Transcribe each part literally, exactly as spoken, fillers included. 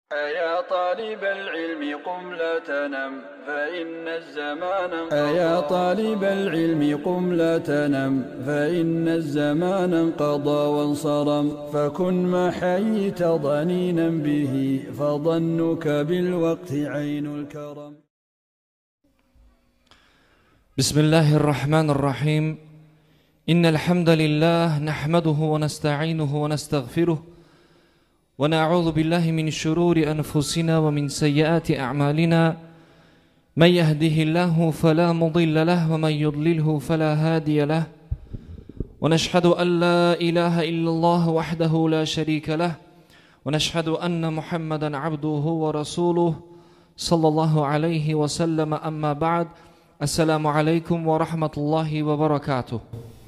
أيا طالب العلم قم لا تنم فإن الزمان أيا طالب العلم قم لا تنم فإن الزمان انقضى وانصرم فكن ما حييت ضنينا به فظنك بالوقت عين الكرم. بسم الله الرحمن الرحيم. إن الحمد لله نحمده ونستعينه ونستغفره ونعوذ بالله من شرور أنفسنا ومن سيئات أعمالنا. من يهده الله فلا مضل له ومن يضلله فلا هادي له. ونشهد أن لا إله إلا الله وحده لا شريك له ونشهد أن محمدا عبده ورسوله صلى الله عليه وسلم. أما بعد. السلام عليكم ورحمة الله وبركاته.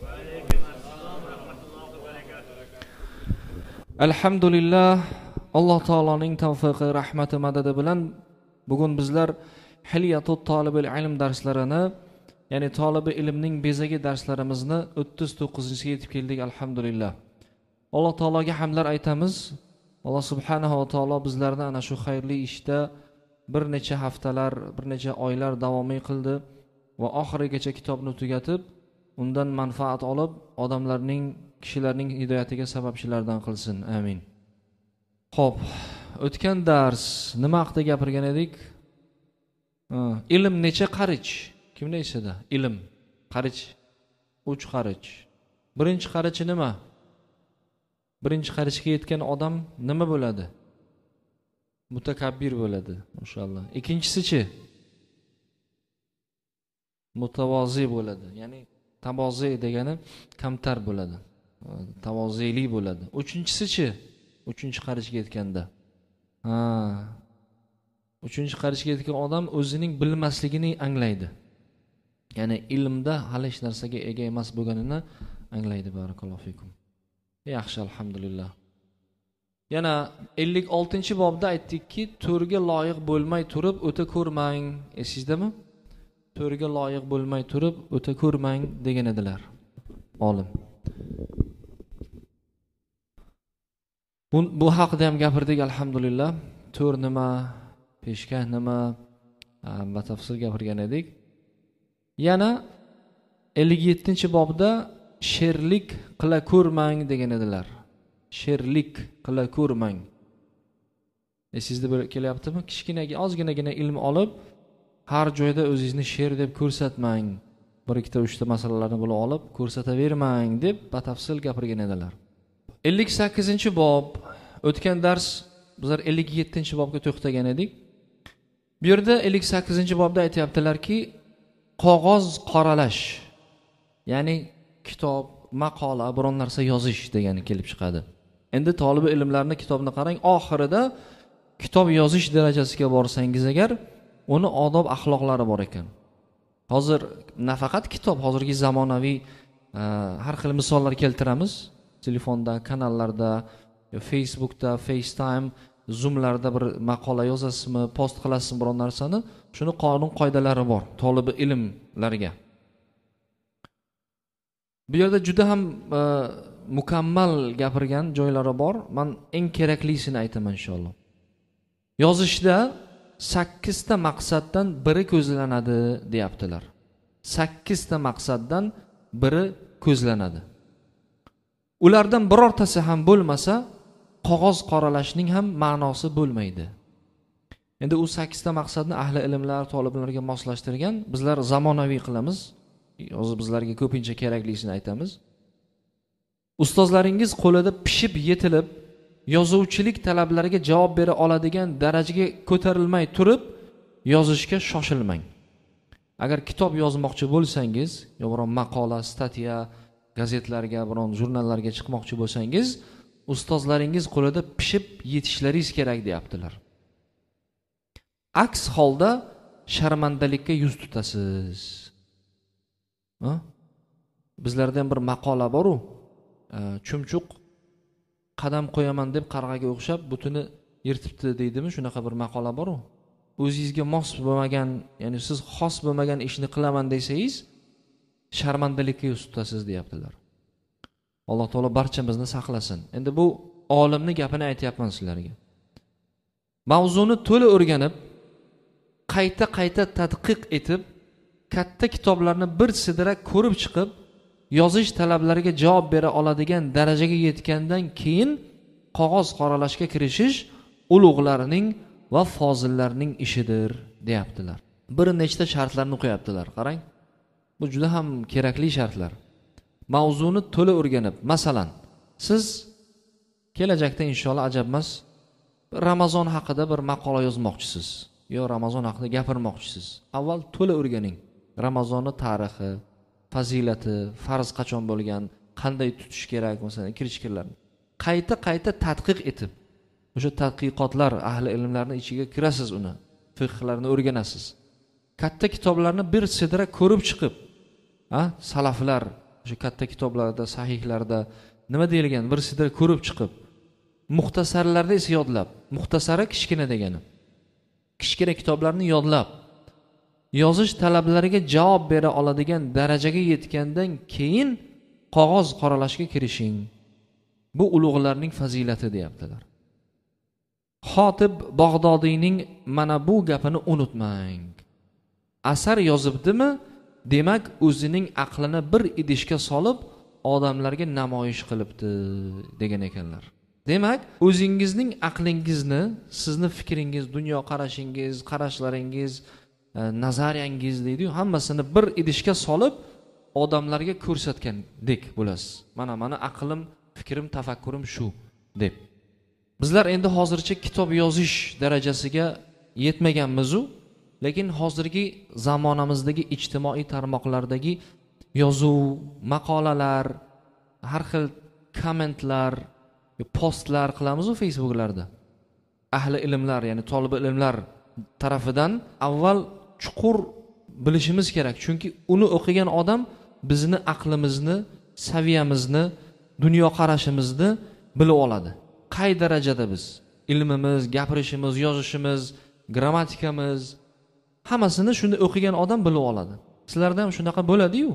Alhamdulillah, Alloh taoloning tavfiqi, rahmati, madadi bilan bugun bizlar Hilyatut Tolibil Ilm darslarini, ya'ni tolibi ilmning bezagi darslarimizni o'ttiz to'qqizinchisiga yetib keldik. Alhamdulillah. Alloh taologa hamdlar aytamiz. Alloh subhanahu va taolo bizlarni ana shu xayrli ishda bir necha haftalar, bir necha oylar davomiy qildi va oxirigacha kitobni tugatib, undan manfaat olib, odamlarning, kishilarning hidoyatiga sababchilardan qilsin. Amin. Xo'p, o'tgan dars nima haqida gapirgan edik? Ilm necha qarich? Kimda esida? Ilm qarich uch qarich. Birinchi qarichi nima? Birinchi qarichga yetgan odam nima bo'ladi? Mutakabbir bo'ladi, maşallah. Ikkinchisi-chi? Mutavozi bo'ladi. Ya'ni tavozi degani kamtar bo'ladi. Tavoziyli bo'ladi. Uchinchisi-chi? Uchinchi qarichga yetganda. Ha. Uchinchi qarichga yetgan odam o'zining bilmasligini anglaydi. Ya'ni ilmda hali hech narsaga ega emas bo'lganini anglaydi. Barakallohu fikum. Yaxshi, alhamdulillah. Yana ellik oltinchi bobda aytdikki, to'rga loyiq bo'lmay turib o'ta ko'rmang. Esizdami? To'rga loyiq bo'lmay turib o'ta ko'rmang degan edilar olim. Bu, bu haqida ham gapirdik, alhamdulillah. To'r nima, peshkah nima, batafsil gapirgan edik. Yana ellik yettinchi bobda sherlik qila ko'rmang degan edilar. Sherlik qila ko'rmang. Esingizda kelyaptimi? Kichkinaga, ozginagina ilm olib, har joyda o'zingizni sher deb ko'rsatmang. Bir ikkita uchta masalalarni bo'lib olib ko'rsatavermang deb batafsil gapirgan edilar. ellik sakkizinchi bob. O'tgan dars bizlar ellik yettinchi bobga to'xtagan edik. Bu yerda ellik sakkizinchi bobda aytayaptilarki, qog'oz qoralash, ya'ni kitob, maqola, biron narsa yozish degani kelib chiqadi. Endi tolibi ilmlarning kitobini qarang, oxirida kitob yozish darajasiga borsangiz agar, uni odob axloqlari bor ekan. Hozir nafaqat kitob, hozirgi zamonaviy har xil misollar keltiramiz. Telefonda, kanallarda, Facebookda, FaceTime, Zoomlarda bir maqola yozasizmi, post qilasizmi biron narsani, shuni qonun qoidalari bor tolibi ilmlarga. Bu yerda juda ham e, mukammal gapirgan joylari bor. Men eng keraklisini aytaman inshaalloh. Yozishda sakkizta maqsaddan biri ko'zlanadi deyaptilar. sakkizta maqsaddan biri ko'zlanadi. Ulardan birortasi ham bo'lmasa, qog'oz qoralashning ham ma'nosi bo'lmaydi. Endi u sakkizta maqsadni ahli ilmlar, toliblarga moslashtirgan. Bizlar zamonaviy qilamiz. Hozir bizlarga ko'pincha keraklisini aytamiz. Ustozlaringiz qo'lida pishib yetilib, yozuvchilik talablariga javob bera oladigan darajaga ko'tarilmay turib, yozishga shoshilmang. Agar kitob yozmoqchi bo'lsangiz, yo biron maqola, statya, gazetlarga, biron jurnallarga chiqmoqchi bo'lsangiz, ustozlaringiz qo'lida pishib yetishlaringiz kerak deyaptilar. Aks holda sharmandalikka yuz tutasiz. Ha? Bizlardan bir maqola bor-u, chumchuq qadam qo'yaman deb qarg'aga o'xshab butuni yirtibdi deydimi? Shunaqa bir maqola bor-u. O'zingizga mos bo'lmagan, ya'ni siz xos bo'lmagan ishni qilaman desangiz, sharmandalikka yuz tutasiz deyaptilar. Alloh taolo barchamizni saqlasin. Endi bu olimning gapini aytayapman sizlarga. mavzuni to'la o'rganib, qayta qayta tadqiq etib, katta kitoblarni bir sidra ko'rib chiqib, yozish talablariga javob bera oladigan darajaga yetgandan keyin qog'oz qoralashga kirishish ulug'larning va fozillarning ishidir deyaptilar. Bir nechta shartlarni qo'yaptilar. Qarang, bu juda ham kerakli shartlar. Mavzuni to'la o'rganib, masalan, siz kelajakda inshaalloh ajab emas, Ramazon haqida bir maqola yozmoqchisiz yo Ramazon haqida gapirmoqchisiz. Avval to'la o'rganing. Ramazonning tarixi, fazilati, farz qachon bo'lgan, qanday tutish kerak, masalan, kirishkilarni qayta-qayta tadqiq etib, o'sha tadqiqotlar ahli ilmlarning ichiga kirasiz, uni fiqhlarni o'rganasiz. Katta kitoblarni bir sidra ko'rib chiqib, ha, salaflar o'sha katta kitoblarda, sahihlarda nima deyilgan bir sidra ko'rib chiqib, muxtasarlarda esa yodlab, muxtasari kichkina degani. Kichkina kitoblarni yodlab, yozish talablariga javob bera oladigan darajaga yetgandan keyin qog'oz qoralashga kirishing. Bu ulug'larning fazilati deyaptilar. Xotib Bag'dodiyning mana bu gapini unutmang. Asar yozibdimi, demak o'zining aqlini bir idishga solib odamlarga namoyish qilibdi degan ekanlar. Demak, o'zingizning aqlingizni, sizni fikringiz, dunyo qarashingiz, qarashlaringiz, nazariyangiz deydi-yu, hammasini bir idishga solib odamlarga ko'rsatgandek bo'lasiz. Mana mana aqlim, fikrim, tafakkurim shu deb. Bizlar endi hozircha kitob yozish darajasiga yetmaganmiz-u, lekin hozirgi zamonamizdagi ijtimoiy tarmoqlardagi yozuv, maqolalar, har xil kommentlar, postlar qilamiz-u Facebooklarda. Ahli ilmlar, ya'ni talaba ilmlar tarafidan avval chuqur bilishimiz kerak. Chunki uni o'qigan odam bizni aqlimizni, saviyamizni, dunyo qarashimizni bilib oladi. Qay darajada biz ilmimiz, gapirishimiz, yozishimiz, grammatikamiz hammasini shunda o'qigan odam bilib oladi. Sizlarda ham shunaqa bo'ladi-yu.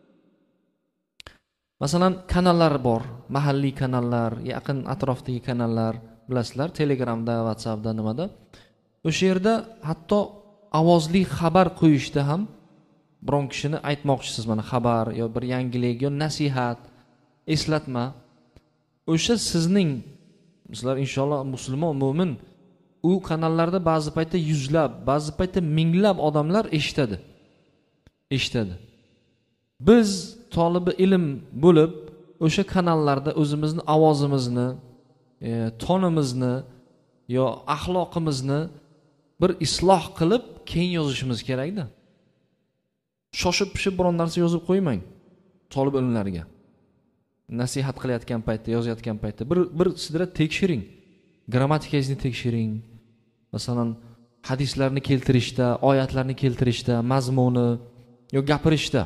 Masalan, kanallar bor, mahalliy kanallar, yaqin atrofdagi kanallar, bilasizlar, Telegramda, WhatsAppda, nimada. O'sha yerda hatto ovozli xabar qo'yishda ham biron kishini aytmoqchisiz, mana xabar yo bir yangilik yo nasihat, eslatma. O'sha sizning, sizlar inshaalloh musulmon, mo'min, u kanallarda ba'zi paytda yuzlab, ba'zi paytda minglab odamlar eshitadi. Eshitadi. Biz tolibi ilm bo'lib, o'sha kanallarda o'zimizni ovozimizni, e, tonimizni yo axloqimizni bir isloh qilib keyin yozishimiz kerak-da. Shoshib pishib biron narsa yozib qo'ymang tolib ilmlarga. Nasihat qilayotgan paytda, yozayotgan paytda bir bir sidra tekshiring. Grammatikangizni tekshiring. Masalan, hadislarni keltirishda, oyatlarni keltirishda, mazmuni yo gapirishda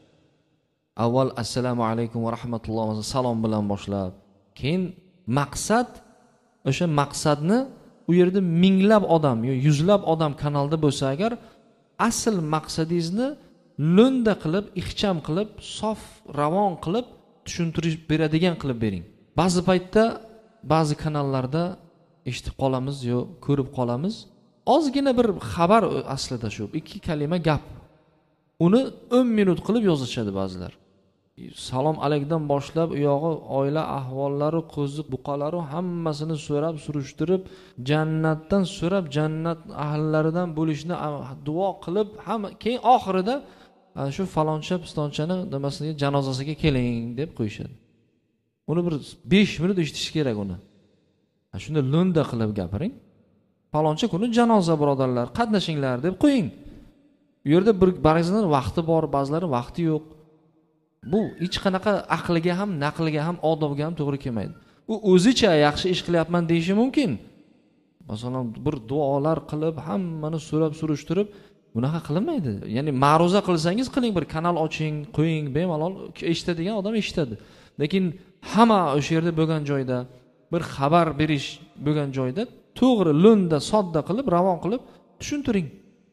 avval assalomu alaykum va rahmatullohi salom bilan boshlab, keyin maqsad, o'sha maqsadni u yerda minglab odam yo yuzlab odam kanalda bo'lsa agar, asl maqsadingizni lo'nda qilib, ixcham qilib, sof, ravon qilib tushuntirish beradigan qilib bering. Ba'zi paytda ba'zi kanallarda eshitib qolamiz yo ko'rib qolamiz, ozgina bir xabar aslida shu ikki kalima gap. Uni o'n minut qilib yozishadi ba'zilar. Salom alaykumdan boshlab u yog'i oila ahvollari, qo'zi, buqalari hammasini so'rab, surishtirib, jannatdan so'rab, jannat ahllaridan bo'lishni duo qilib, hamma keyin oxirida shu faloncha pistonchani nimasiga janozasiga keling deb qo'yishadi. Uni bir besh minut eshitish kerak uni. Shunda lo'nda qilib gapiring. Faloncha kuni janoza birodarlar, qatnashinglar deb qo'ying. U yerda bir ba'zilar vaqti bor, ba'zilari vaqti yo'q. Bu hech qanaqa aqliga ham, naqliga ham, odobga ham to'g'ri kelmaydi. U o'zicha yaxshi ish qilyapman deyishi mumkin. Masalan, bir duolar qilib, hammani so'rab surishtirib, bunaqa qilinmaydi. Ya'ni ma'ruza qilsangiz qiling, bir kanal oching, qo'ying, bemalol eshitadigan odam eshitadi. Lekin hamma o'sha yerda bo'lgan joyda, bir xabar berish bo'lgan joyda to'g'ri, lo'nda, sodda qilib, ravon qilib tushuntiring.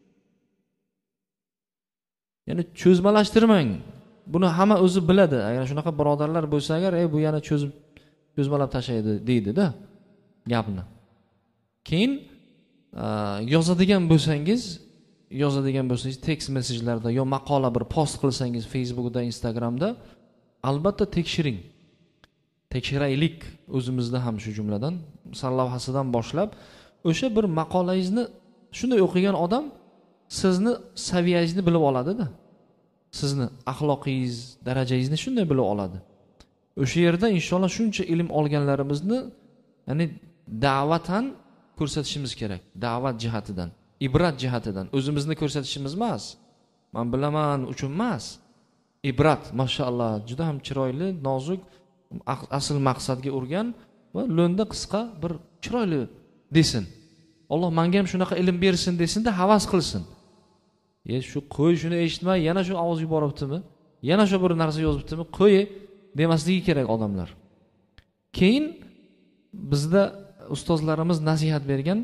Ya'ni cho'zmalashtirmang. Buni hamma o'zi biladi. Agar shunaqa birodarlar bo'lsa agar, ey bu yana cho'zib cho'zmalab tashlaydi deydi-da gapni. Keyin yozadigan bo'lsangiz yozadigan bo'lsangiz tekst messenjlarda yo maqola bir post qilsangiz Facebookda, Instagramda albatta tekshiring. Tekshiraylik o'zimizda ham shu jumladan sarlavhasidan boshlab o'sha bir maqolangizni shunday o'qigan odam sizni saviyangizni bilib oladi-da. Sizni axloqingiz, darajangizni shunday bilib oladi. O'sha yerda inshaalloh shuncha ilm olganlarimizni ya'ni da'vatan ko'rsatishimiz kerak. Da'vat jihatidan, ibrat jihatidan o'zimizni ko'rsatishimiz emas. Men bilaman uchun emas. Ibrat, mashallah, juda ham chiroyli, nozik, asl maqsadga urgan va lo'nda qisqa bir chiroyli desin. Alloh menga ham shunaqa ilm bersin desin-da, havas qilsin. Ye shu qo'y shuni eshitmay yana shu ovoz yuboribdimi? Yana shu bir narsa yozibdimi? Qo'y demasligi kerak odamlar. Keyin bizda ustozlarimiz nasihat bergan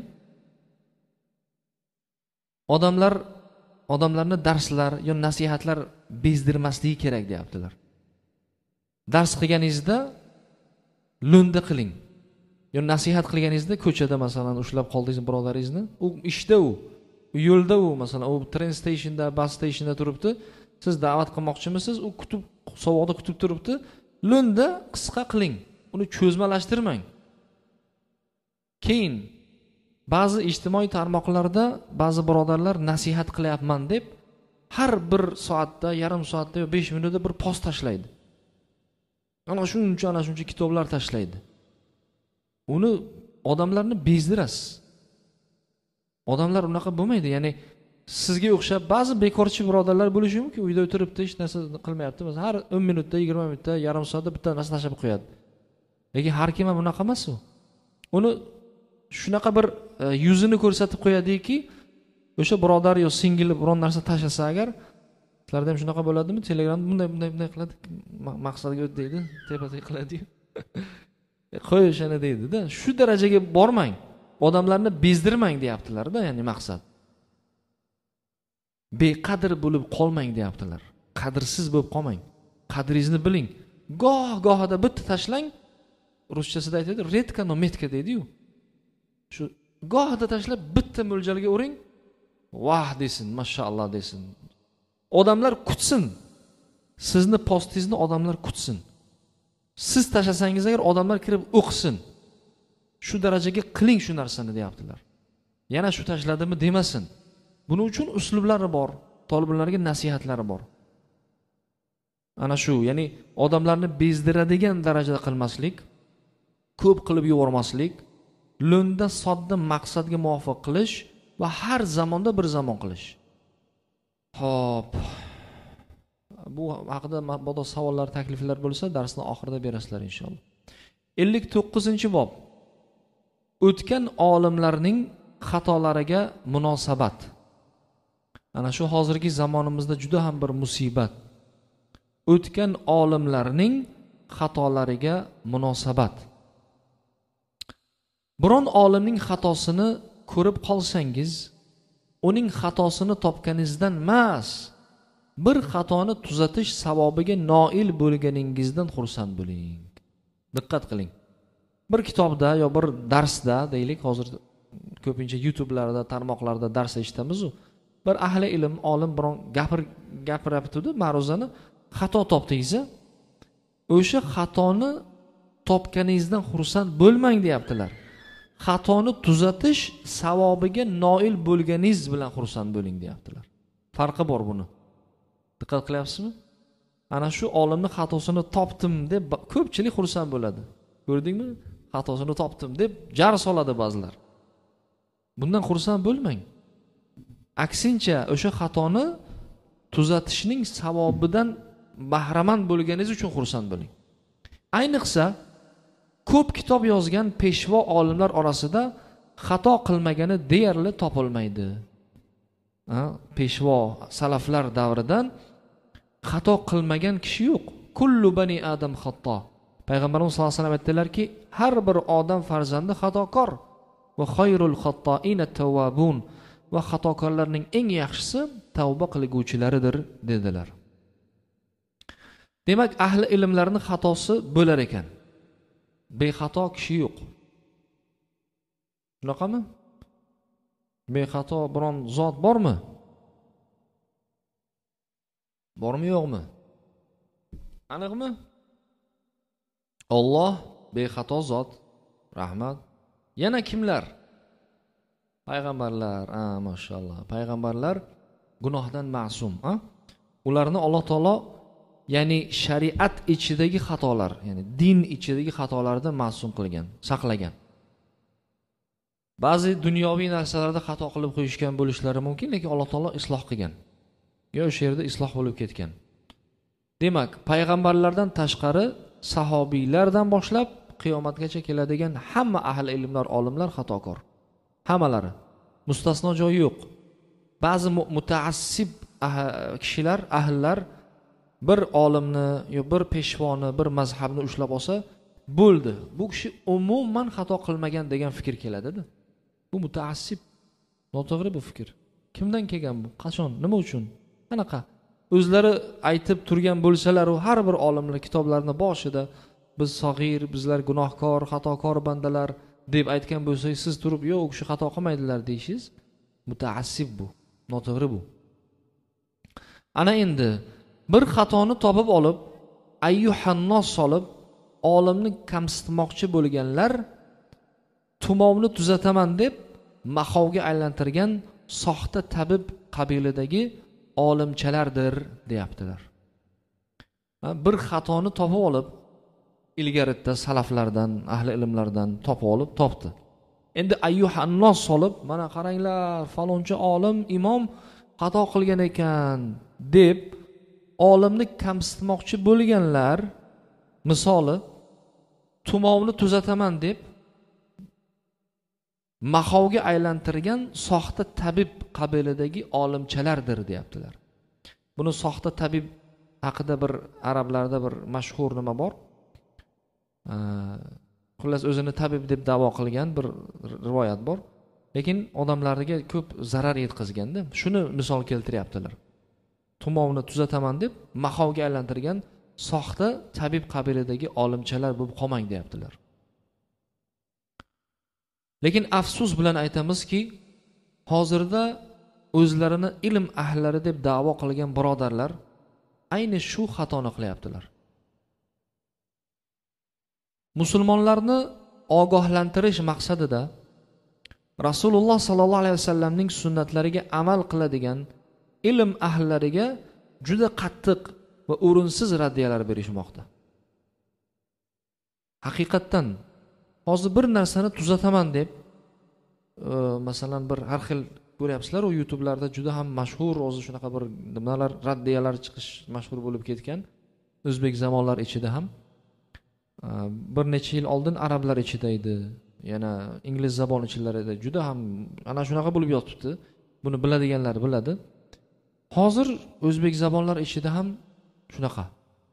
odamlar odamlarni darslar yo nasihatlar bezdirmasligi kerak deyaptilar. Dars qilganingizda lo'nda qiling. Yo nasihat qilganingizda ko'chada masalan ushlab qoldingiz birodaringizni, u ishda u, u yo'lda u masalan u train stationda, bus stationda turibdi, siz da'vat qilmoqchimisiz, u kutib sovuqda kutib turibdi, lo'nda qisqa qiling. Uni cho'zmalashtirmang. Keyin ba'zi ijtimoiy tarmoqlarda ba'zi birodarlar nasihat qilyapman deb har bir soatda, yarim soatda yo besh minutda bir post tashlaydi. Ana shuncha ana shuncha kitoblar tashlaydi. Uni odamlarni bezdirasiz. Odamlar unaqa bo'lmaydi. Ya'ni sizga o'xshab ba'zi bekorchi birodarlar bo'lishi mumkin, uyda o'tiribdi, hech narsa qilmayapti. Masalan, har o'n minutda, yigirma minutda, yarim soatda bitta narsa tashlab qo'yadi. Lekin har kim ham unaqa emas u. Uni shunaqa bir yuzini ko'rsatib qo'yadiki, o'sha birodar yo singil biron narsa tashlasa agar, sizlarda ham shunaqa bo'ladimi? Telegramda bunday bunday bunday qiladi, maqsadga o't deydi, tepa-tep qiladi-yu. Qo'y o'shani deydi-da. Shu darajaga bormang. Odamlarni bezdirmang deyaptilar-da, ya'ni maqsad. Beqadr bo'lib qolmang deyaptilar. Qadrsiz bo'lib qolmang. Qadringizni biling. Goh-gohida bitta tashlang. Ruschasida aytadi, redka no metka deydi-yu. Shu gohida tashlab bitta mo'ljalga uring. Vah desin, mashallah desin. Odamlar kutsin. Sizni postingizni odamlar kutsin. Siz tashlasangiz agar odamlar kirib o'qisin. Shu darajaga qiling shu narsani deyaptilar. Yana shu tashladimi demasin. Buning uchun uslublari bor, toliblarga nasihatlari bor. Ana shu, ya'ni odamlarni bezdiradigan darajada qilmaslik, ko'p qilib yubormaslik, lo'nda sodda maqsadga muvofiq qilish va har zamonda bir zamon qilish. Xo'p. Bu haqida mabodo savollar, takliflar bo'lsa, darsning oxirida berasizlar inshaalloh. ellik to'qqizinchi bob. O'tgan olimlarning xatolariga munosabat. Ana shu hozirgi zamonimizda juda ham bir musibat. O'tgan olimlarning xatolariga munosabat. Biron olimning xatosini ko'rib qolsangiz, uning xatosini topganingizdan emas, bir xatoni tuzatish savobiga noil bo'lganingizdan xursand bo'ling. Diqqat qiling. Bir kitobda yo bir darsda, deylik, hozir ko'pincha YouTube'larda, tarmoqlarda dars eshitamiz-ku. Bir ahli ilm, olim biron gapir gapiryapti-da, ma'ruzani xato topdingiz. O'sha xatoni topganingizdan xursand bo'lmang deyaptilar. Xatoni tuzatish savobiga noil bo'lganingiz bilan xursand bo'ling deyaptilar. Farqi bor buni. Diqqat qilyapsizmi? Ana shu olimning xatosini topdim deb ko'pchilik xursand bo'ladi. Ko'rdingmi? Xatosini topdim deb jar soladi ba'zilar. Bundan xursand bo'lmang. Aksincha, o'sha xatoni tuzatishning savobidan bahramand bo'lganingiz uchun xursand bo'ling. Ayniqsa ko'p kitob yozgan peshvo olimlar orasida xato qilmagani deyarli topilmaydi. Ha, peshvo salaflar davridan xato qilmagan kishi yo'q. Kullu bani adam xato. Payg'ambarimiz sollallohu alayhi vasallam aytdilarki, har bir odam farzandi xatokor. Va xayrul xattoina tawwabun. Va xatokorlarning eng yaxshisi tavba qilguvchilaridir dedilar. Demak, ahli ilmlarning xatosi bo'lar ekan. Bexato kishi yo'q. Shunaqami? bexato biron zot bormi? Bormi, yo'qmi? Aniqmi? Alloh bexato zot. Rahmat. Yana kimlar? Payg'ambarlar. Ha, mashallah. Payg'ambarlar gunohdan ma'sum, ha? Ularni Alloh taolo ya'ni shariat ichidagi xatolar, ya'ni din ichidagi xatolardan ma'sum qilgan, saqlagan. Ba'zi dunyoviy narsalarda xato qilib qo'yishgan bo'lishlari mumkin, lekin Alloh taolo isloh qilgan. Yo o'sha yerda isloh bo'lib ketgan. Demak, payg'ambarlardan tashqari sahobiylardan boshlab qiyomatgacha keladigan hamma ahli ilmlar, olimlar xatokor. Hammalari. Mustasno joyi yo'q. Ba'zi mutaassib kishilar, ahllar bir olimni yo bir peshvoni, bir mazhabni ushlab olsa, bo'ldi. Bu kishi umuman xato qilmagan degan fikr keladi-da. Bu mutaassib. Noto'g'ri bu fikr. Kimdan kelgan bu? Qachon? Nima uchun? Qanaqa? O'zlari aytib turgan bo'lsalar, u har bir olimlar kitoblarini boshida biz sag'ir, bizlar gunohkor, xatokor bandalar deb aytgan bo'lsangiz, siz turib, yo'q, u kishi xato qilmaydilar deysiz. Mutaassib bu. Noto'g'ri bu. Ana endi bir xatoni topib olib, ayyuhannos solib, olimni kamsitmoqchi bo'lganlar tumovni tuzataman deb maxovga aylantirgan soxta tabib qabilidagi olimchalardir deyaptilar. Bir xatoni topib olib, ilgaritda salaflardan, ahli ilmlardan topib olib, topdi. Endi ayyuhannos solib, mana qaranglar, falonchi olim, imom xato qilgan ekan deb olimni kamsitmoqchi bo'lganlar misoli tumovni tuzataman deb maxovga aylantirgan soxta tabib qabilidagi olimchalardir deyaptilar. Buni soxta tabib haqida bir arablarda bir mashhur nima bor. Xullas o'zini tabib deb da'vo qilgan bir rivoyat bor. Lekin odamlarga ko'p zarar yetkazganda, shuni misol keltiryaptilar. Tumovni tuzataman deb maxovga aylantirgan soxta tabib qabilidagi olimchalar bo'lib qolmang deyaptilar. Lekin afsus bilan aytamizki, hozirda o'zlarini ilm ahllari deb da'vo qilgan birodarlar ayni shu xatoni qilyaptilar. Musulmonlarni ogohlantirish maqsadida Rasululloh sallallohu alayhi vasallamning sunnatlariga amal qiladigan ilm ahllariga juda qattiq va o'rinsiz raddiyalar berishmoqda. Haqiqatdan hozir bir narsani tuzataman deb, e, masalan bir har xil ko'ryapsizlar, u YouTube'larda juda ham mashhur, o'zi shunaqa bir nimalar, raddiyalar chiqish mashhur bo'lib ketgan. O'zbek zamonlar ichida ham e, bir necha yil oldin arablar ichida edi, yana ingliz zabon ichilarida juda ham ana shunaqa bo'lib yotibdi. Buni biladiganlar biladi. Hozir o'zbek zabonlar ichida ham shunaqa.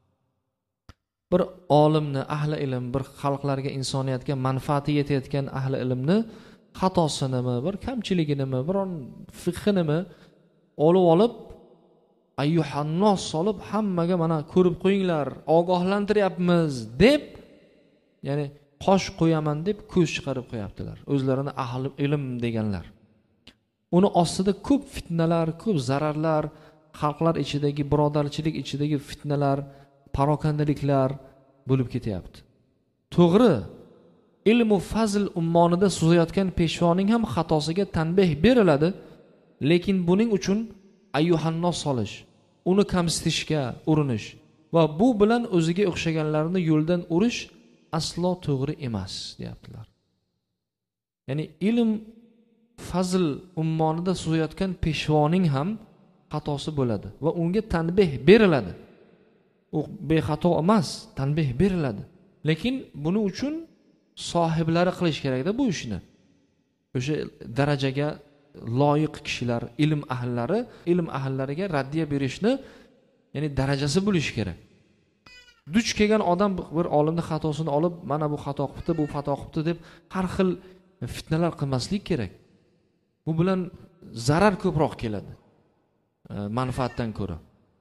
Bir olimni, ahli ilm, bir xalqlarga, insoniyatga manfaati yetayotgan ahli ilmni xatosinimi, bir kamchiliginimi, biron fiqhinimi olib olib, ayyuhannos solib hammaga mana ko'rib qo'yinglar, ogohlantiryapmiz deb, ya'ni qosh qo'yaman deb ko'z chiqarib qo'yaptilar. O'zlarini ahli ilm deganlar. Uni ostida ko'p fitnalar, ko'p zararlar, xalqlar ichidagi, birodarchilik ichidagi fitnalar, parokandaliklar bo'lib ketyapti. To'g'ri, ilmu fazl ummonida suzayotgan peshvoning ham xatosiga tanbeh beriladi, lekin buning uchun ayyuhannos solish, uni kamsitishga urinish va bu bilan o'ziga o'xshaganlarni yo'ldan urish aslo to'g'ri emas, deyaptilar. Ya'ni ilm fazl ummonida suzayotgan peshvoning ham xatosi bo'ladi va unga tanbeh beriladi. U bexato emas, tanbeh beriladi. Lekin buning uchun sohiblari qilish kerak-da bu ishni. O'sha darajaga loyiq kishilar, ilm ahllari, ilm ahllariga raddiya berishni, ya'ni darajasi bo'lishi kerak. Duch kelgan odam bir olimning xatosini olib, mana bu xato qilibdi, bu xato qilibdi deb har xil fitnalar qilmaslik kerak. Bu bilan zarar ko'proq keladi, manfaatdan ko'ra.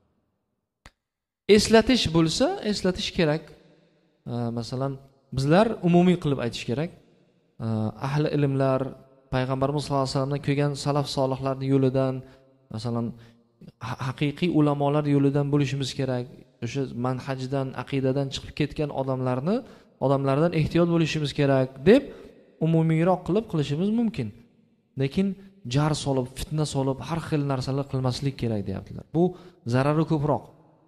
Eslatish bo'lsa, eslatish kerak. Masalan, bizlar umumiy qilib aytish kerak. Ahli ilmlar, payg'ambarimiz sollallohu alayhi vasallamdan kelgan salaf solihlarning yo'lidan, masalan haqiqiy ulamolar yo'lidan bo'lishimiz kerak. O'sha manhajdan, aqidadan chiqib ketgan odamlarni odamlardan ehtiyot bo'lishimiz kerak deb umumiyroq qilib qilishimiz mumkin. Lekin jar solib, fitna solib, har xil narsalar qilmaslik kerak deyaptilar. Bu zarari ko'proq.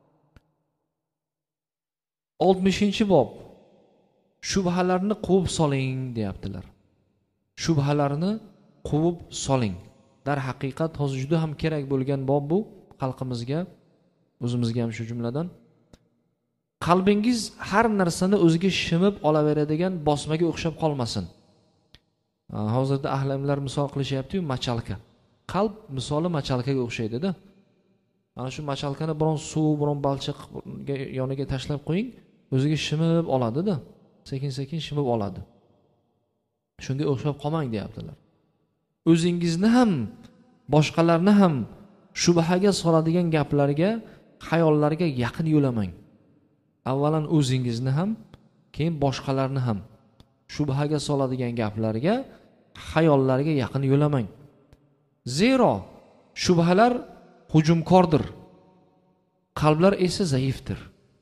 oltmishinchi bob. Shubhalarni quvib soling deyaptilar. Shubhalarni quvib soling. Dar haqiqat hozir juda ham kerak bo'lgan bob bu xalqimizga, o'zimizga ham shu jumladan. Qalbingiz har narsani o'ziga shimib olaveradigan bosmaga o'xshab qolmasin. Hozirda ahli ilmlar misol qilishyapti-yu, machalka. Qalb misoli machalkaga o'xshaydi-da. Mana shu machalkani biron suv, biron balchiq yoniga tashlab qo'ying, o'ziga shimib oladi-da. Sekin-sekin shimib oladi. Shunga o'xshab qolmang deyaptilar. O'zingizni ham, boshqalarni ham shubhaga soladigan gaplarga, xayollarga yaqin yo'lamang. Avvalan o'zingizni ham, keyin boshqalarni ham shubhaga soladigan gaplarga, xayollarga yaqin yo'lamang. Zero shubhalar hujumkordir. Qalblar esa zaifdir.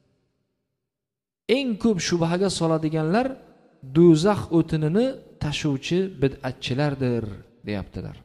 Eng ko'p shubhaga soladiganlar do'zax o'tinini tashuvchi bid'atchilardir deyaptilar.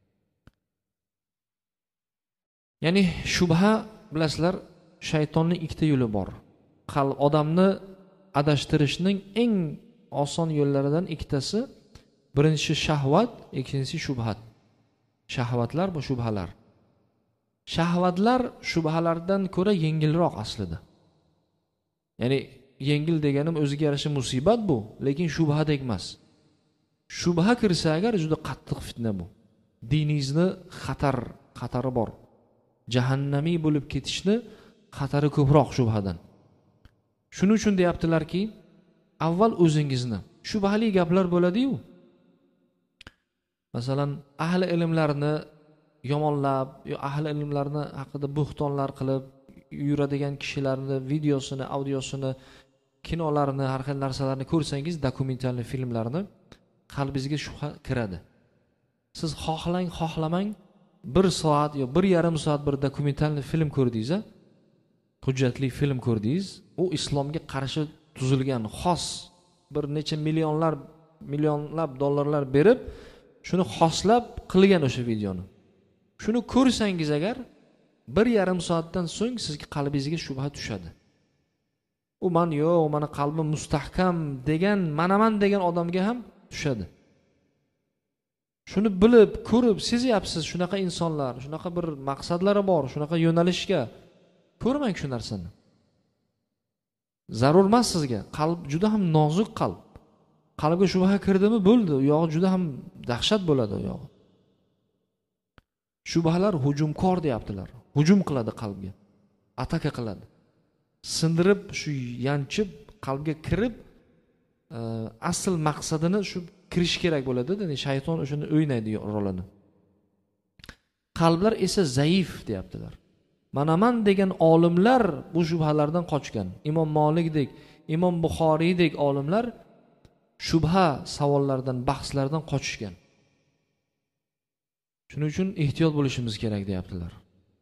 Ya'ni shubha, bilasizlar, shaytonning ikkita yo'li bor. Qalb odamni adashtirishning eng oson yo'llaridan ikkitasi, birinchisi shahvat, ikkinchisi shubhat. Shahvatlar bu shubhalar. Shahvatlar shubhalardan ko'ra yengilroq aslida. Ya'ni yengil deganim o'ziga yarasha musibat bu, lekin shubhadek emas. Shubha kirsa agar juda qattiq fitna bu. Diningizni xatar, xatari bor. Jahannamiy bo'lib ketishni xatari ko'proq shubhadan. Shuning uchun deyaptilarki, avval o'zingizni, shubhali gaplar bo'ladi-yu. Masalan, ahli ilmlarni yomonlab, yo ahli ilmlarni haqida buxtonlar qilib yuradigan kishilarni videosini, audiosini, kinolarini, har xil narsalarni ko'rsangiz, dokumental filmlarni, qalbingizga shubha kiradi. Siz xohlang, xohlamang, bir soat yo bir yarim soat bir dokumental film ko'rdingiz, hujjatli film ko'rdingiz, u islomga qarshi tuzilgan xos bir necha millionlar millionlab dollarlar berib, shuni xoslab qilgan o'sha videoni. Shuni ko'rsangiz agar, bir yarim soatdan so'ng sizga qalbingizga shubha tushadi. U men yo'q, meni qalbim mustahkam degan, manaman degan odamga ham tushadi. Shuni bilib, ko'rib, sezyapsiz, shunaqa insonlar, shunaqa bir maqsadlari bor, shunaqa yo'nalishga ko'rmang shu narsani. Zarur emas sizga. Qalb juda ham nozik qalb. Qalbga shubha kirdimi bo'ldi, u yog'i juda ham dahshat bo'ladi u yog'i. Shubhalar hujumkor deyaptilar. Hujum qiladi qalbga. Ataka qiladi. Sindirib, shu yanchib, qalbga kirib, e, asl maqsadini shu kirish kerak bo'ladi, ya'ni shayton o'shani o'ynaydi rolini. Qalblar esa zaif deyaptilar. Manaman degan olimlar bu shubhalardan qochgan. Imom Malikdek, Imom Buxoriydek olimlar shubha savollardan, bahslardan qochishgan. Shuning uchun ehtiyot bo'lishimiz kerak deyaptilar.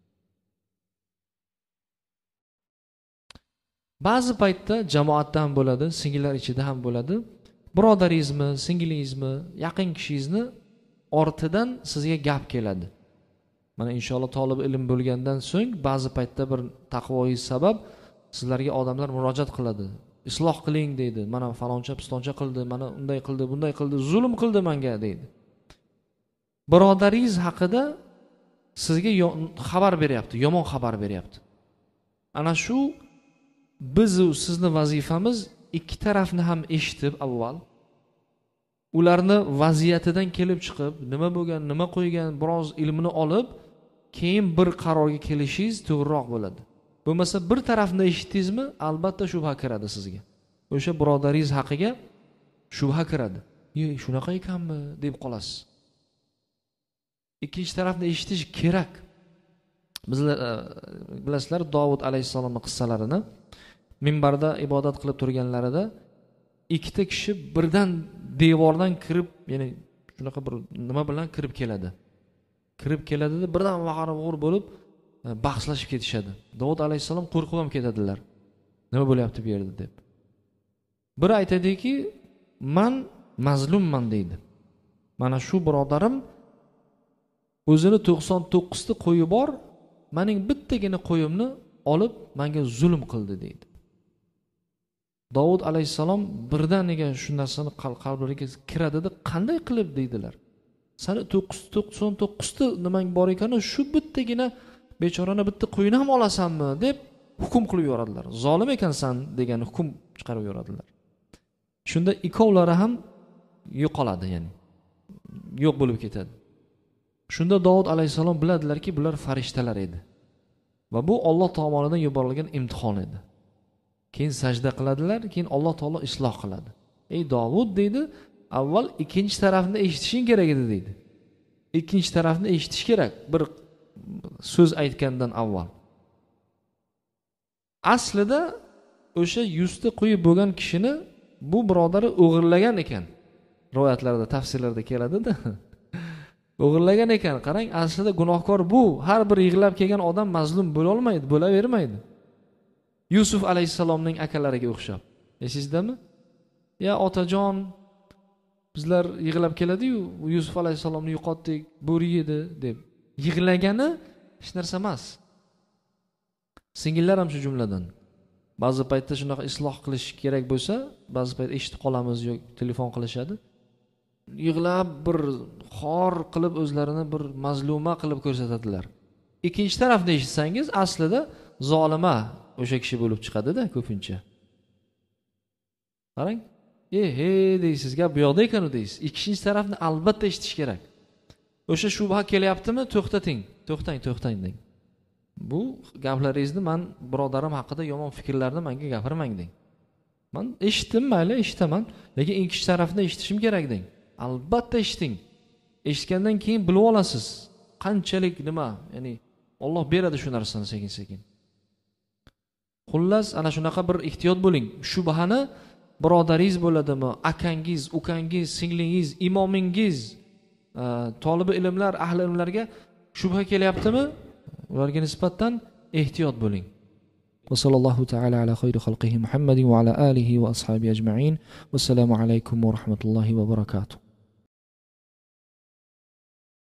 Ba'zi paytda jamoatda ham bo'ladi, singillar ichida ham bo'ladi. Birodaringizmi, singilingizmi, yaqin kishingizni ortidan sizga gap keladi. Mana inshaalloh talab ilm bo'lgandan so'ng ba'zi paytda bir taqvoingiz sabab sizlarga odamlar murojaat qiladi. Isloh qiling deydi. Mana faloncha pistoncha qildi, mana unday qildi, bunday qildi, zulm qildi menga deydi. Birodaringiz haqida sizga xabar beryapti, yomon xabar beryapti. Ana shu biz u sizni vazifamiz ikki tarafni ham eshitib avval ularni vaziyatidan kelib chiqib, nima bo'lgan, nima qo'ygan, biroz ilmini olib, keyin bir qarorga kelishingiz to'g'riroq bo'ladi. Bo'lmasa bir tarafni eshitdingizmi, albatta shubha kiradi sizga. O'sha birodaringiz haqiga shubha kiradi. "Yo'q, shunaqa ekanmi?" deb qolasiz. Ikkinchi tarafni eshitish kerak. Bizlar bilasizlar, Davud alayhisolamning qissalarini, minbarda ibodat qilib turganlarida ikkita kishi birdan devordan kirib, ya'ni shunaqa bir nima bilan kirib keladi. Kirib keladida birdan vag'ar-vug'ur bo'lib bahslashib ketishadi. Davud alayhissalom qo'rqib ham ketadilar. Nima bo'lyapti bu yerda deb. Bir aytadiki, "Men mazlumman" deydi. Mana shu birodarim o'zini to'qson to'qqiz ta qo'yi bor, mening bittagina qo'yimni olib menga zulm qildi deydi. Davud alayhissalom birdaniga shu narsani qalblariga kiradida, qanday qilib deydilar. Sani to'qson to'qqiz ta nimang bor ekan, shu bittagina bechorani bitta qo'yini ham olasanmi deb hukm qilib yoradilar. Zolim ekansan degan hukm chiqarib yoradilar. Shunda ikkovlari ham yo'qoladi, ya'ni yo'q bo'lib ketadi. Shunda Davud alayhissalom biladilarki, bular farishtalar edi. Va bu Alloh tomonidan yuborilgan imtihon edi. Keyin sajda qiladilar, keyin Alloh taolo isloh qiladi. "Ey Davud" deydi, "avval ikkinchi tarafni eshitishing kerak edi" deydi. Ikkinchi tarafni eshitish kerak bir so'z aytgandan avval. Aslida o'sha yuz ta qo'yib bo'lgan kishini bu birodari o'g'irlagan ekan. Rivoyatlarda, tafsirlarda keladi-da. O'g'irlagan ekan. Qarang, aslida gunohkor bu. Har bir yig'lab kelgan odam mazlum bo'la olmaydi, bo'lavermaydi. Yusuf alayhissalomning akalariga o'xshab. Esizdami? "Ya otajon, bizlar yig'lab keladi-yu, Yusuf alayhissalomni yo'qotdik, bo'ri yedi" deb. Yig'lagani hech narsa emas. Singillar ham shu jumladan. Ba'zi paytda shunaqa isloh qilish kerak bo'lsa, ba'zi payt eshitib qolamiz yoki telefon qilishadi. Yig'lab bir xor qilib o'zlarini bir mazluma qilib ko'rsatadilar. Ikkinchi tarafni eshitsangiz, aslida zolima o'sha kishi bo'lib chiqadi-da ko'pincha. Qarang, "E, he" deysiz, gap bu yoqda ekan deysiz. Ikkinchi tarafni albatta eshitish kerak. O'sha shubha kelyaptimi? To'xtating, to'xtang, to'xtang deng. Bu gaplaringizni men birodarim haqida yomon fikrlarni menga gapirmang deng. Men eshitdim, mayli, eshitaman, lekin ikkinchi tarafni eshitishim kerak deng. Albatta eshiting. Eshitgandan keyin bilib olasiz qanchalik nima, ya'ni Alloh beradi shu narsani sekin-sekin. Xullas, ana shunaqa bir ehtiyot bo'ling. Shubhani birodaringiz bo'ladimi, akangiz, ukangiz, singlingiz, imomingiz, tolibi ilmlar, ahli ilmlarga shubha kelyaptimi? Ularga nisbatan ehtiyot bo'ling. Va sallallohu ta'ala ala khayri xalqihi Muhammadin va ala alihi va ashabihi ajma'in. Vassalamu alaykum va rahmatullohi va barakatuh.